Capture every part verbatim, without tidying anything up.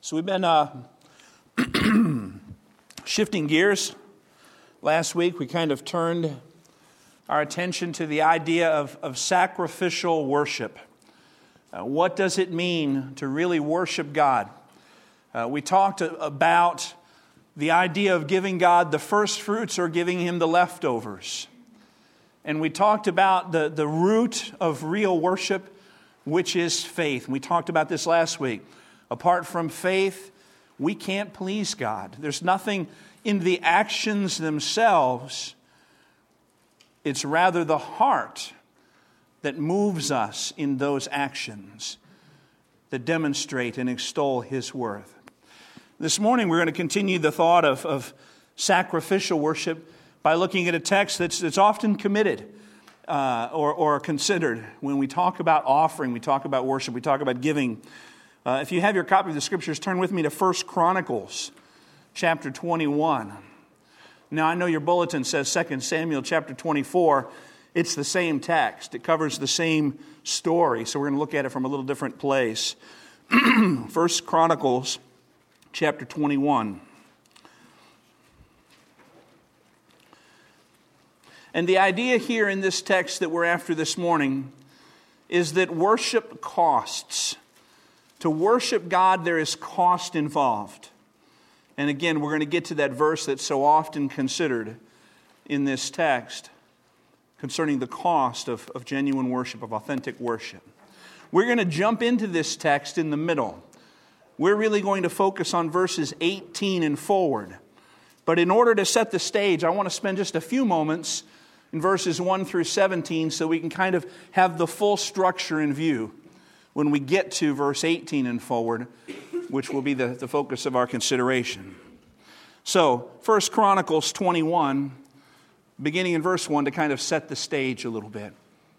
So we've been uh, shifting gears. Last week we kind of turned our attention to the idea of, of sacrificial worship. Uh, what does it mean to really worship God? Uh, we talked about the idea of giving God the first fruits or giving Him the leftovers. And we talked about the, the root of real worship, which is faith. We talked about this last week. Apart from faith, we can't please God. There's nothing in the actions themselves. It's rather the heart that moves us in those actions that demonstrate and extol His worth. This morning we're going to continue the thought of, of sacrificial worship by looking at a text that's, that's often committed uh, or, or considered. When we talk about offering, we talk about worship, we talk about giving. Uh, if you have your copy of the Scriptures, turn with me to First Chronicles chapter twenty-one. Now, I know your bulletin says Second Samuel chapter twenty-four. It's the same text. It covers the same story, so we're going to look at it from a little different place. First Chronicles chapter twenty-one. And the idea here in this text that we're after this morning is that worship costs. To worship God, there is cost involved. And again, we're going to get to that verse that's so often considered in this text concerning the cost of, of genuine worship, of authentic worship. We're going to jump into this text in the middle. We're really going to focus on verses eighteen and forward. But in order to set the stage, I want to spend just a few moments in verses one through seventeen so we can kind of have the full structure in view when we get to verse eighteen and forward, which will be the, the focus of our consideration. So, First Chronicles twenty-one, beginning in verse one, to kind of set the stage a little bit.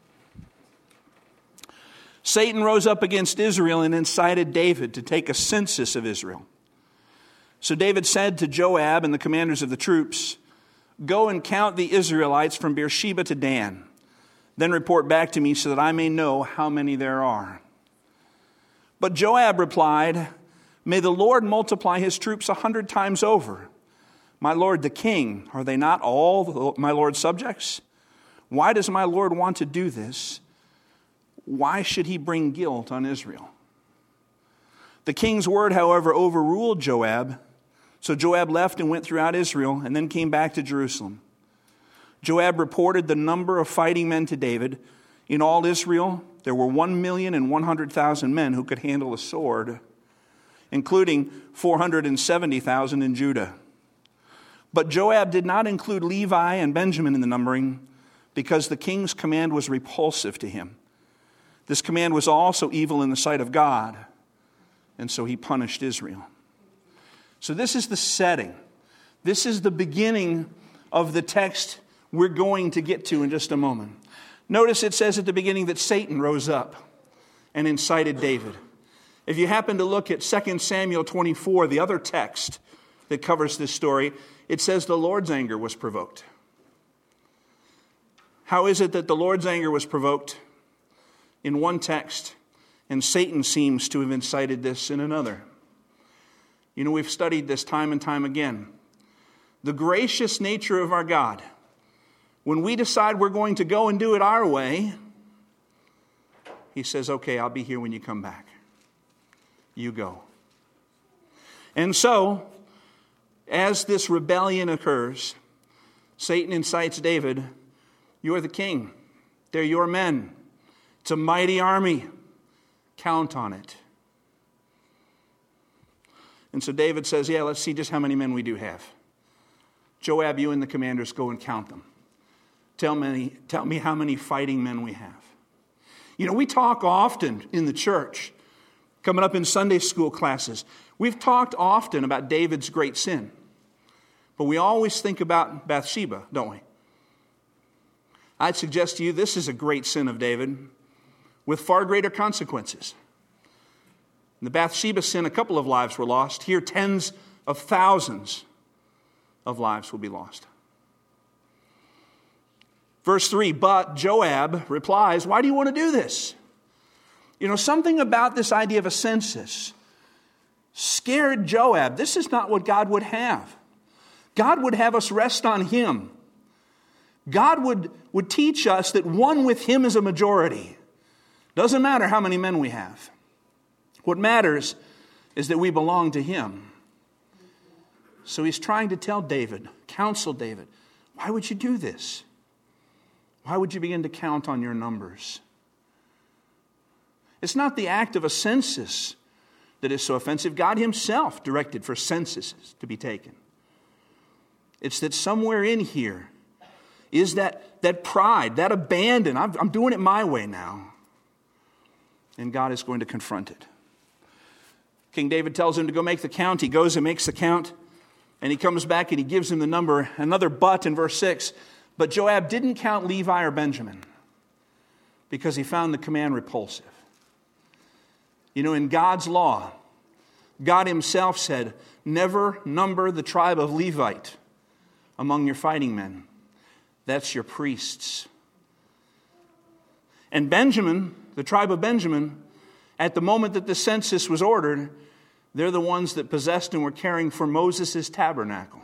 Satan rose up against Israel and incited David to take a census of Israel. So David said to Joab and the commanders of the troops, "Go and count the Israelites from Beersheba to Dan. Then report back to me so that I may know how many there are." But Joab replied, "May the Lord multiply his troops a hundred times over. My lord the king, are they not all my lord's subjects? Why does my lord want to do this? Why should he bring guilt on Israel?" The king's word, however, overruled Joab. So Joab left and went throughout Israel and then came back to Jerusalem. Joab reported the number of fighting men to David. In all Israel, there were one million and one hundred thousand men who could handle a sword, including four hundred seventy thousand in Judah. But Joab did not include Levi and Benjamin in the numbering because the king's command was repulsive to him. This command was also evil in the sight of God, and so he punished Israel. So this is the setting. This is the beginning of the text we're going to get to in just a moment. Notice it says at the beginning that Satan rose up and incited David. If you happen to look at Second Samuel twenty-four, the other text that covers this story, it says the Lord's anger was provoked. How is it that the Lord's anger was provoked in one text, and Satan seems to have incited this in another? You know, we've studied this time and time again. The gracious nature of our God. When we decide we're going to go and do it our way, He says, "Okay, I'll be here when you come back. You go." And so, as this rebellion occurs, Satan incites David, "You're the king. They're your men. It's a mighty army. Count on it." And so David says, "Yeah, let's see just how many men we do have. Joab, you and the commanders go and count them. Tell me, tell me how many fighting men we have." You know, we talk often in the church, coming up in Sunday school classes. We've talked often about David's great sin. But we always think about Bathsheba, don't we? I'd suggest to you this is a great sin of David with far greater consequences. In the Bathsheba sin, a couple of lives were lost. Here, tens of thousands of lives will be lost. Verse three, but Joab replies, "Why do you want to do this?" You know, something about this idea of a census scared Joab. This is not what God would have. God would have us rest on him. God would, would teach us that one with him is a majority. Doesn't matter how many men we have. What matters is that we belong to him. So he's trying to tell David, counsel David, why would you do this? Why would you begin to count on your numbers? It's not the act of a census that is so offensive. God himself directed for censuses to be taken. It's that somewhere in here is that, that pride, that abandon. I'm, I'm doing it my way now. And God is going to confront it. King David tells him to go make the count. He goes and makes the count. And he comes back and he gives him the number. Another but in verse six. But Joab didn't count Levi or Benjamin because he found the command repulsive. You know, in God's law, God himself said, never number the tribe of Levite among your fighting men. That's your priests. And Benjamin, the tribe of Benjamin, at the moment that the census was ordered, they're the ones that possessed and were caring for Moses' tabernacle.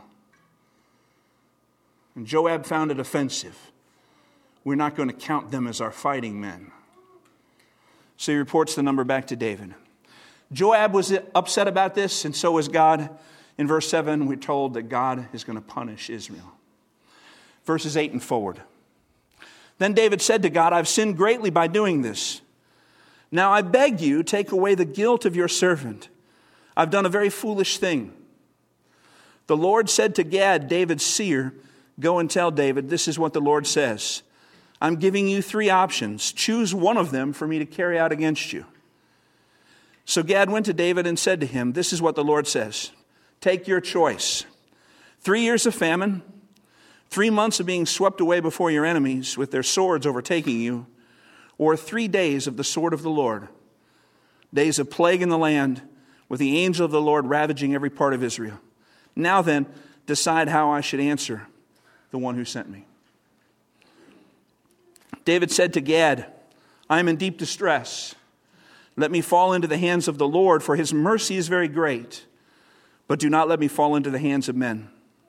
And Joab found it offensive. We're not going to count them as our fighting men. So he reports the number back to David. Joab was upset about this, and so was God. In verse seven, we're told that God is going to punish Israel. Verses eight and forward. Then David said to God, I've sinned greatly by doing this. Now I beg you, take away the guilt of your servant. I've done a very foolish thing. The Lord said to Gad, David's seer, go and tell David, this is what the Lord says. I'm giving you three options. Choose one of them for me to carry out against you. So Gad went to David and said to him, this is what the Lord says. Take your choice. Three years of famine, three months of being swept away before your enemies with their swords overtaking you, or three days of the sword of the Lord, days of plague in the land, with the angel of the Lord ravaging every part of Israel. Now then, decide how I should answer the one who sent me. David said to Gad, I am in deep distress. Let me fall into the hands of the Lord, for his mercy is very great. But do not let me fall into the hands of men.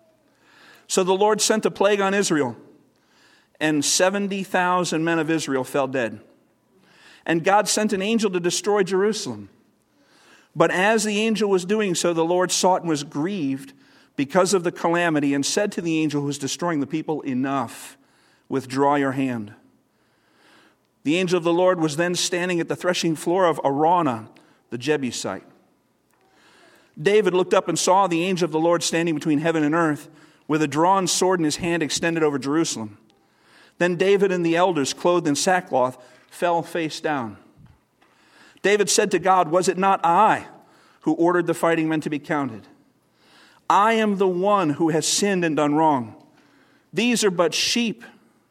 So the Lord sent a plague on Israel, and seventy thousand men of Israel fell dead. And God sent an angel to destroy Jerusalem. But as the angel was doing so, the Lord saw it and was grieved because of the calamity, and said to the angel who was destroying the people, enough, withdraw your hand. The angel of the Lord was then standing at the threshing floor of Araunah, the Jebusite. David looked up and saw the angel of the Lord standing between heaven and earth, with a drawn sword in his hand extended over Jerusalem. Then David and the elders, clothed in sackcloth, fell face down. David said to God, was it not I who ordered the fighting men to be counted? I am the one who has sinned and done wrong. These are but sheep.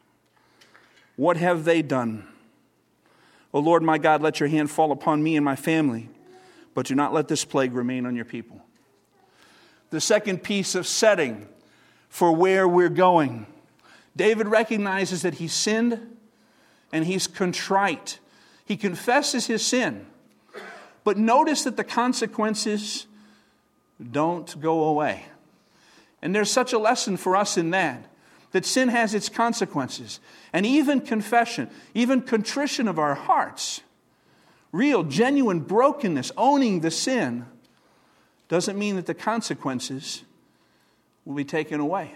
What have they done? O Lord my God, let your hand fall upon me and my family, but do not let this plague remain on your people. The second piece of setting for where we're going. David recognizes that he sinned and he's contrite. He confesses his sin. But notice that the consequences don't go away. And there's such a lesson for us in that. That sin has its consequences. And even confession, even contrition of our hearts, real, genuine brokenness, owning the sin, doesn't mean that the consequences will be taken away.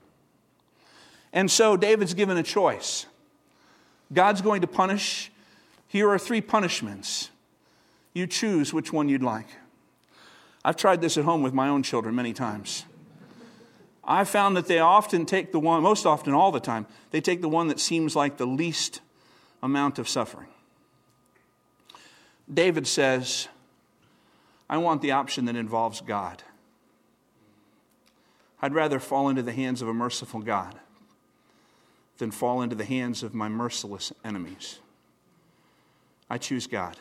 And so David's given a choice. God's going to punish. Here are three punishments. You choose which one you'd like. I've tried this at home with my own children many times. I found that they often take the one, most often all the time, they take the one that seems like the least amount of suffering. David says, I want the option that involves God. I'd rather fall into the hands of a merciful God than fall into the hands of my merciless enemies. I choose God.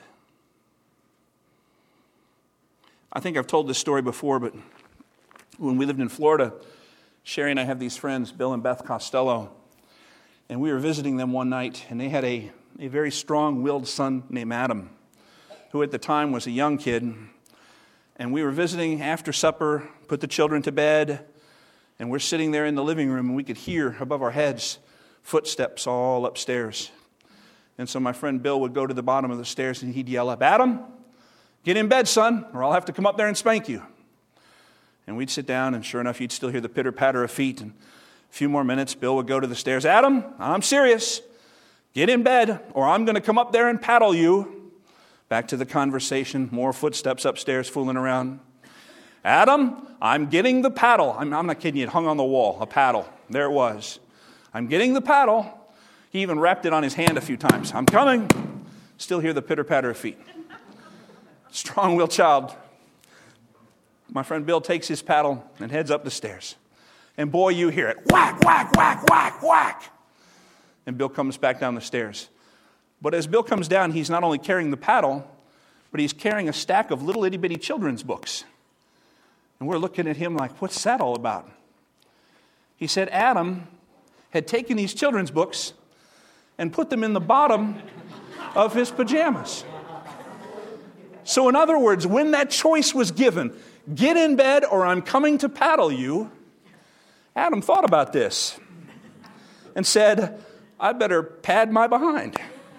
I think I've told this story before, but when we lived in Florida, Sherry and I have these friends, Bill and Beth Costello, and we were visiting them one night, and they had a, a very strong-willed son named Adam, who at the time was a young kid, And we were visiting after supper, put the children to bed, and we're sitting there in the living room, and we could hear above our heads footsteps all upstairs. And so my friend Bill would go to the bottom of the stairs, and he'd yell up, "Adam, get in bed, son, or I'll have to come up there and spank you." And we'd sit down, and sure enough, you'd still hear the pitter-patter of feet. And a few more minutes, Bill would go to the stairs. "Adam, I'm serious. Get in bed, or I'm going to come up there and paddle you." Back to the conversation, more footsteps upstairs fooling around. "Adam, I'm getting the paddle." I'm, I'm not kidding you, it hung on the wall, a paddle. There it was. "I'm getting the paddle." He even wrapped it on his hand a few times. "I'm coming." Still hear the pitter-patter of feet. Strong-willed child. My friend Bill takes his paddle and heads up the stairs. And boy, you hear it. Whack, whack, whack, whack, whack. And Bill comes back down the stairs. But as Bill comes down, he's not only carrying the paddle, but he's carrying a stack of little itty-bitty children's books. And we're looking at him like, what's that all about? He said Adam had taken these children's books and put them in the bottom of his pajamas. So in other words, when that choice was given, get in bed or I'm coming to paddle you, Adam thought about this and said, I better pad my behind.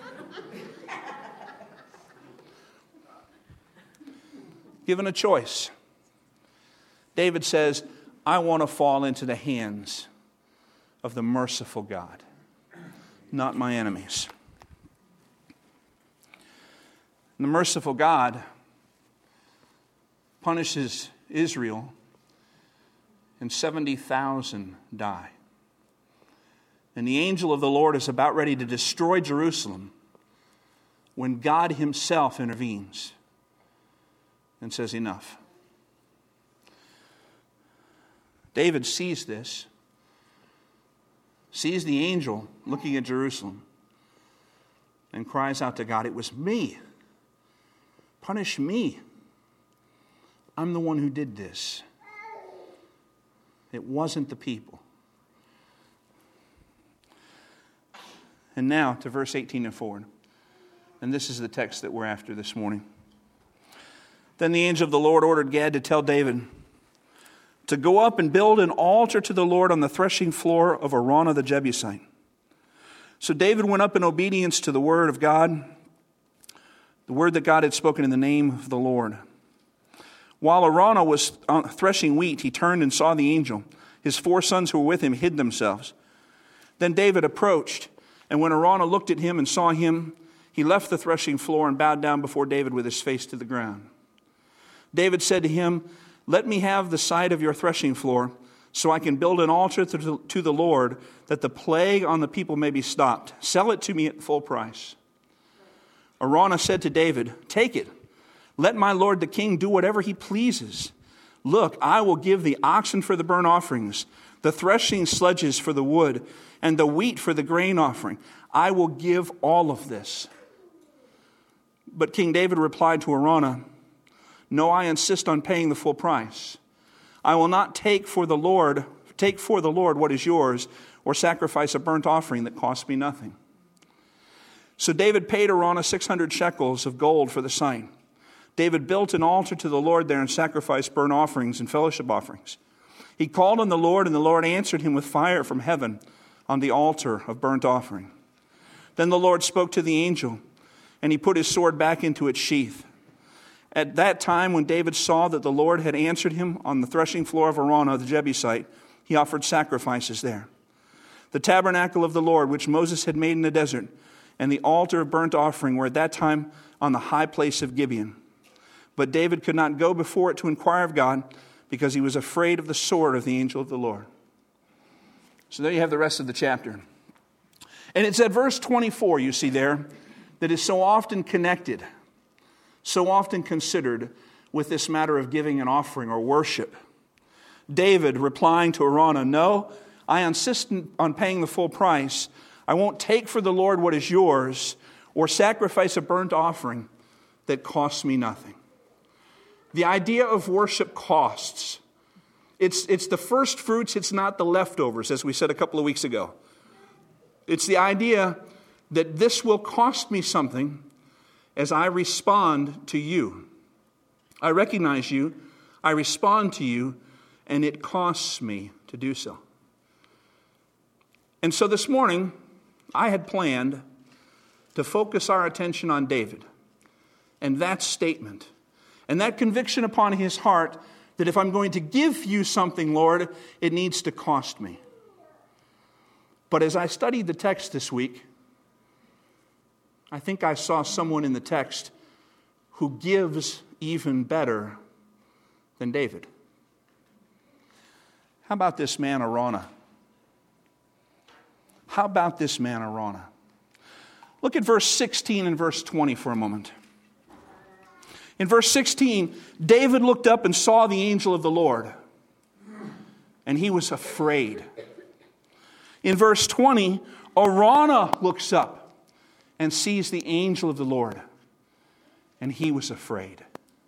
Given a choice, David says, I want to fall into the hands of the merciful God, not my enemies. And the merciful God punishes Israel, and seventy thousand die. And the angel of the Lord is about ready to destroy Jerusalem when God himself intervenes and says, enough. David sees this, sees the angel looking at Jerusalem, and cries out to God, it was me. Punish me. I'm the one who did this. It wasn't the people. And now to verse eighteen and forward. And this is the text that we're after this morning. Then the angel of the Lord ordered Gad to tell David to go up and build an altar to the Lord on the threshing floor of Araunah the Jebusite. So David went up in obedience to the word of God, the word that God had spoken in the name of the Lord. While Araunah was threshing wheat, he turned and saw the angel. His four sons who were with him hid themselves. Then David approached, and when Araunah looked at him and saw him, he left the threshing floor and bowed down before David with his face to the ground. David said to him, let me have the site of your threshing floor, so I can build an altar to the Lord, that the plague on the people may be stopped. Sell it to me at full price. Araunah said to David, take it. Let my lord the king do whatever he pleases. Look, I will give the oxen for the burnt offerings, the threshing sledges for the wood, and the wheat for the grain offering. I will give all of this. But King David replied to Araunah, no, I insist on paying the full price. I will not take for the Lord, take for the Lord what is yours, or sacrifice a burnt offering that costs me nothing. So David paid Araunah six hundred shekels of gold for the site. David built an altar to the Lord there and sacrificed burnt offerings and fellowship offerings. He called on the Lord, and the Lord answered him with fire from heaven on the altar of burnt offering. Then the Lord spoke to the angel, and he put his sword back into its sheath. At that time, when David saw that the Lord had answered him on the threshing floor of Araunah the Jebusite, he offered sacrifices there. The tabernacle of the Lord, which Moses had made in the desert, and the altar of burnt offering were at that time on the high place of Gibeon. But David could not go before it to inquire of God, because he was afraid of the sword of the angel of the Lord. So there you have the rest of the chapter. And it's at verse twenty-four, you see there, that is so often connected, so often considered with this matter of giving an offering or worship. David replying to Araunah, no, I insist on paying the full price. I won't take for the Lord what is yours, or sacrifice a burnt offering that costs me nothing. The idea of worship costs. It's, it's the first fruits, it's not the leftovers, as we said a couple of weeks ago. It's the idea that this will cost me something as I respond to you. I recognize you, I respond to you, and it costs me to do so. And so this morning, I had planned to focus our attention on David and that statement and that conviction upon his heart that if I'm going to give you something, Lord, it needs to cost me. But as I studied the text this week, I think I saw someone in the text who gives even better than David. How about this man, Araunah? How about this man, Araunah? Look at verse sixteen and verse twenty for a moment. In verse sixteen, David looked up and saw the angel of the Lord, and he was afraid. In verse twenty, Araunah looks up and sees the angel of the Lord, and he was afraid.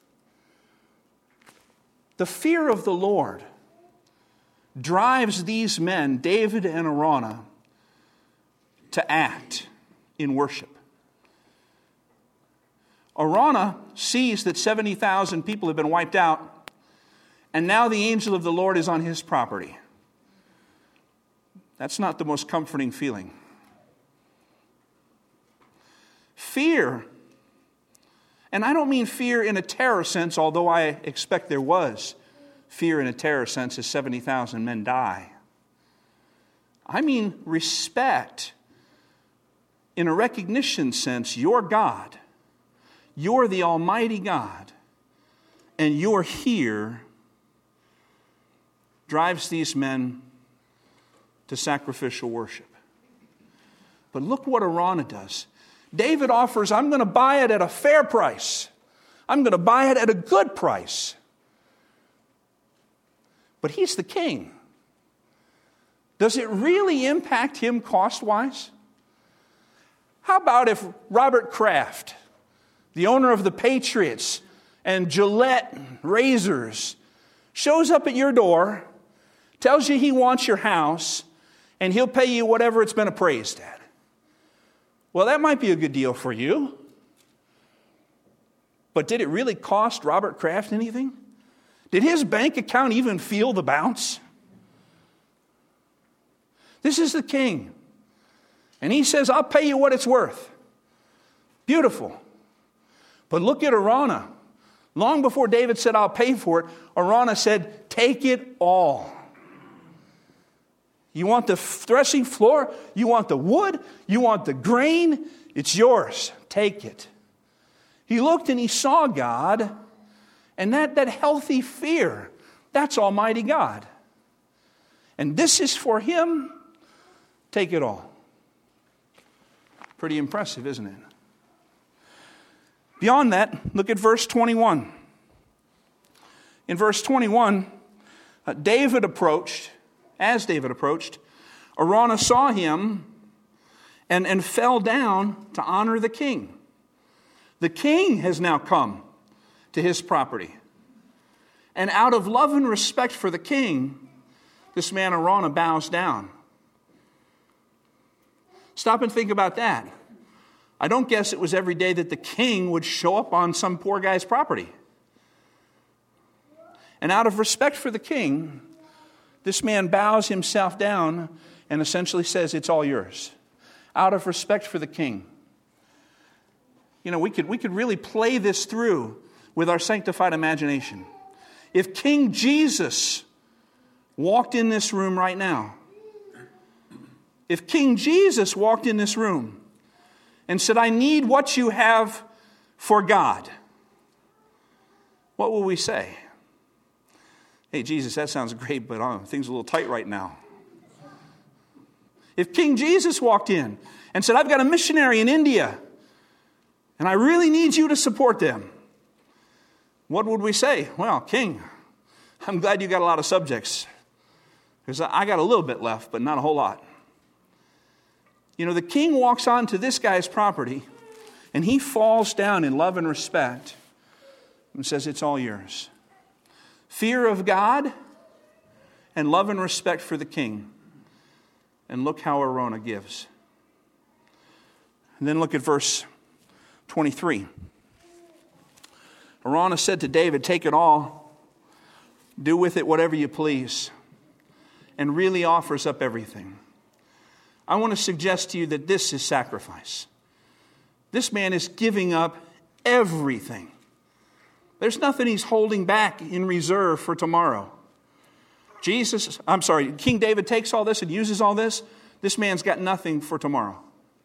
The fear of the Lord drives these men, David and Araunah, to act in worship. Araunah sees that seventy thousand people have been wiped out, and now the angel of the Lord is on his property. That's not the most comforting feeling. Fear, and I don't mean fear in a terror sense, although I expect there was fear in a terror sense as seventy thousand men die. I mean respect in a recognition sense. You're God. You're the Almighty God. And you're here drives these men to sacrificial worship. But look what Araunah does. David offers, I'm going to buy it at a fair price. I'm going to buy it at a good price. But he's the king. Does it really impact him cost-wise? How about if Robert Kraft, the owner of the Patriots and Gillette razors, shows up at your door, tells you he wants your house, and he'll pay you whatever it's been appraised at? Well, that might be a good deal for you. But did it really cost Robert Kraft anything? Did his bank account even feel the bounce? This is the king. And he says, I'll pay you what it's worth. Beautiful. But look at Araunah. Long before David said, I'll pay for it, Araunah said, take it all. You want the threshing floor? You want the wood? You want the grain? It's yours. Take it. He looked and he saw God, and that, that healthy fear, that's Almighty God. And this is for him. Take it all. Pretty impressive, isn't it? Beyond that, look at verse twenty-one. In verse twenty-one, uh, David approached, as David approached, Araunah saw him and, and fell down to honor the king. The king has now come to his property. And out of love and respect for the king, this man Araunah bows down. Stop and think about that. I don't guess it was every day that the king would show up on some poor guy's property. And out of respect for the king, this man bows himself down and essentially says, it's all yours. Out of respect for the king. You know, we could, we could really play this through with our sanctified imagination. If King Jesus walked in this room right now, if King Jesus walked in this room and said, I need what you have for God, what will we say? Hey, Jesus, that sounds great, but uh, things are a little tight right now. If King Jesus walked in and said, I've got a missionary in India, and I really need you to support them, what would we say? Well, King, I'm glad you got a lot of subjects, because I got a little bit left, but not a whole lot. You know, the king walks onto this guy's property, and he falls down in love and respect and says, it's all yours. Fear of God and love and respect for the king. And look how Araunah gives. And then look at verse twenty-three. Araunah said to David, take it all, do with it whatever you please, and really offers up everything. I want to suggest to you that this is sacrifice. This man is giving up everything. There's nothing he's holding back in reserve for tomorrow. Jesus, I'm sorry, King David takes all this and uses all this. This man's got nothing for tomorrow.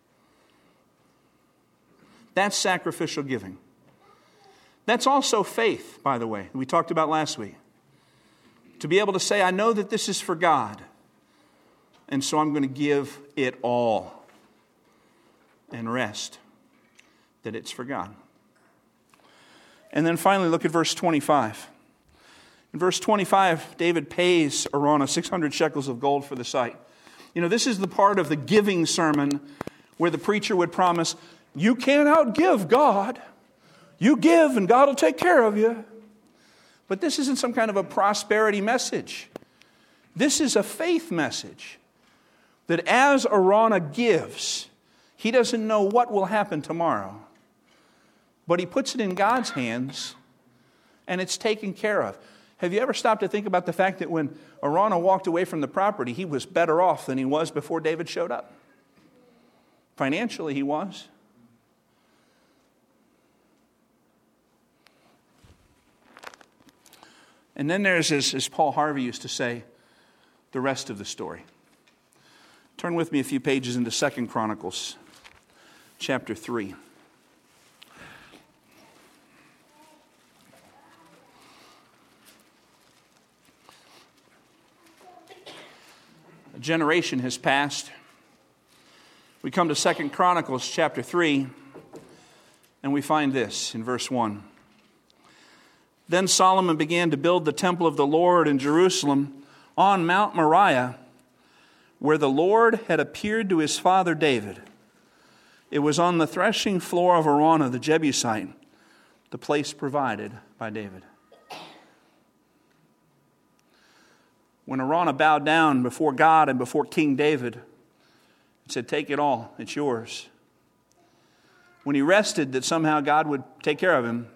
That's sacrificial giving. That's also faith, by the way, we talked about last week. To be able to say, I know that this is for God, and so I'm going to give it all and rest that it's for God. And then finally, look at verse twenty-five. In verse twenty-five, David pays Araunah six hundred shekels of gold for the site. You know, this is the part of the giving sermon where the preacher would promise, you can't outgive God. You give and God will take care of you. But this isn't some kind of a prosperity message. This is a faith message. That as Araunah gives, he doesn't know what will happen tomorrow. But he puts it in God's hands and it's taken care of. Have you ever stopped to think about the fact that when Araunah walked away from the property, he was better off than he was before David showed up? Financially, he was. And then there's, as, as Paul Harvey used to say, the rest of the story. Turn with me a few pages into Second Chronicles, chapter three. A generation has passed. We come to Second Chronicles chapter three, and we find this in verse one. Then Solomon began to build the temple of the Lord in Jerusalem on Mount Moriah, where the Lord had appeared to his father David. It was on the threshing floor of Araunah the Jebusite, the place provided by David. When Araunah bowed down before God and before King David and said, take it all, it's yours. When he rested that somehow God would take care of him,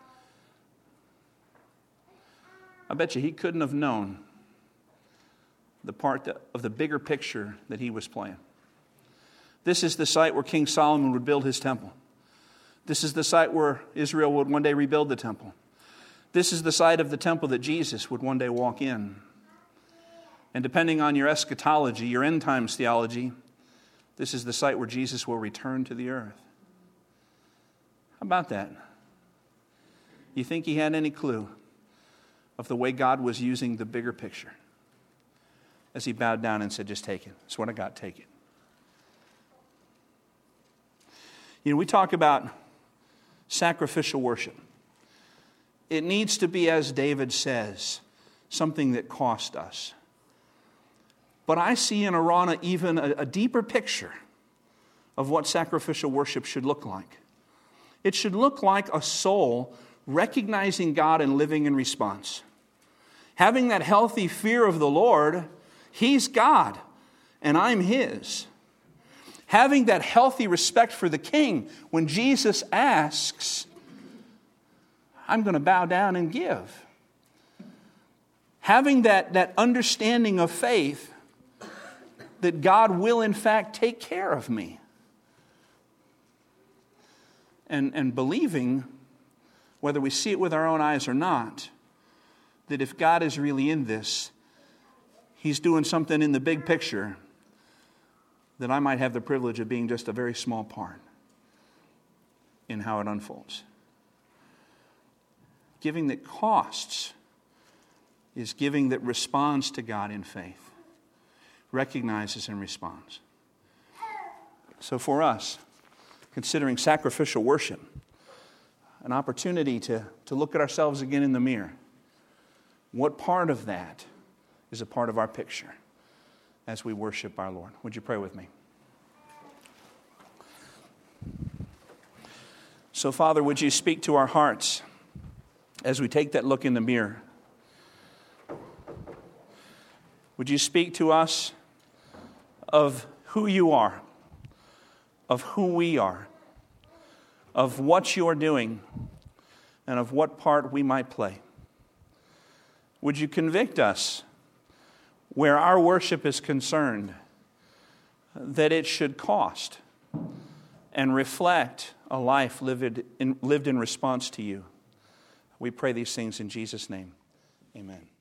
I bet you he couldn't have known the part that, of the bigger picture that he was playing. This is the site where King Solomon would build his temple. This is the site where Israel would one day rebuild the temple. This is the site of the temple that Jesus would one day walk in. And depending on your eschatology, your end times theology, this is the site where Jesus will return to the earth. How about that? You think he had any clue of the way God was using the bigger picture as he bowed down and said, just take it. It's what I got, take it. You know, we talk about sacrificial worship. It needs to be, as David says, something that cost us. But I see in Araunah even a, a deeper picture of what sacrificial worship should look like. It should look like a soul recognizing God and living in response. Having that healthy fear of the Lord, he's God and I'm his. Having that healthy respect for the king when Jesus asks, I'm going to bow down and give. Having that, that understanding of faith that God will in fact take care of me. And, and believing, whether we see it with our own eyes or not, that if God is really in this, he's doing something in the big picture that I might have the privilege of being just a very small part in how it unfolds. Giving that costs is giving that responds to God in faith, recognizes and responds. So for us, considering sacrificial worship, an opportunity to, to look at ourselves again in the mirror. What part of that is a part of our picture as we worship our Lord? Would you pray with me? So, Father, would you speak to our hearts as we take that look in the mirror? Would you speak to us of who you are, of who we are, of what you're doing, and of what part we might play. Would you convict us where our worship is concerned that it should cost and reflect a life lived in, lived in response to you. We pray these things in Jesus' name. Amen.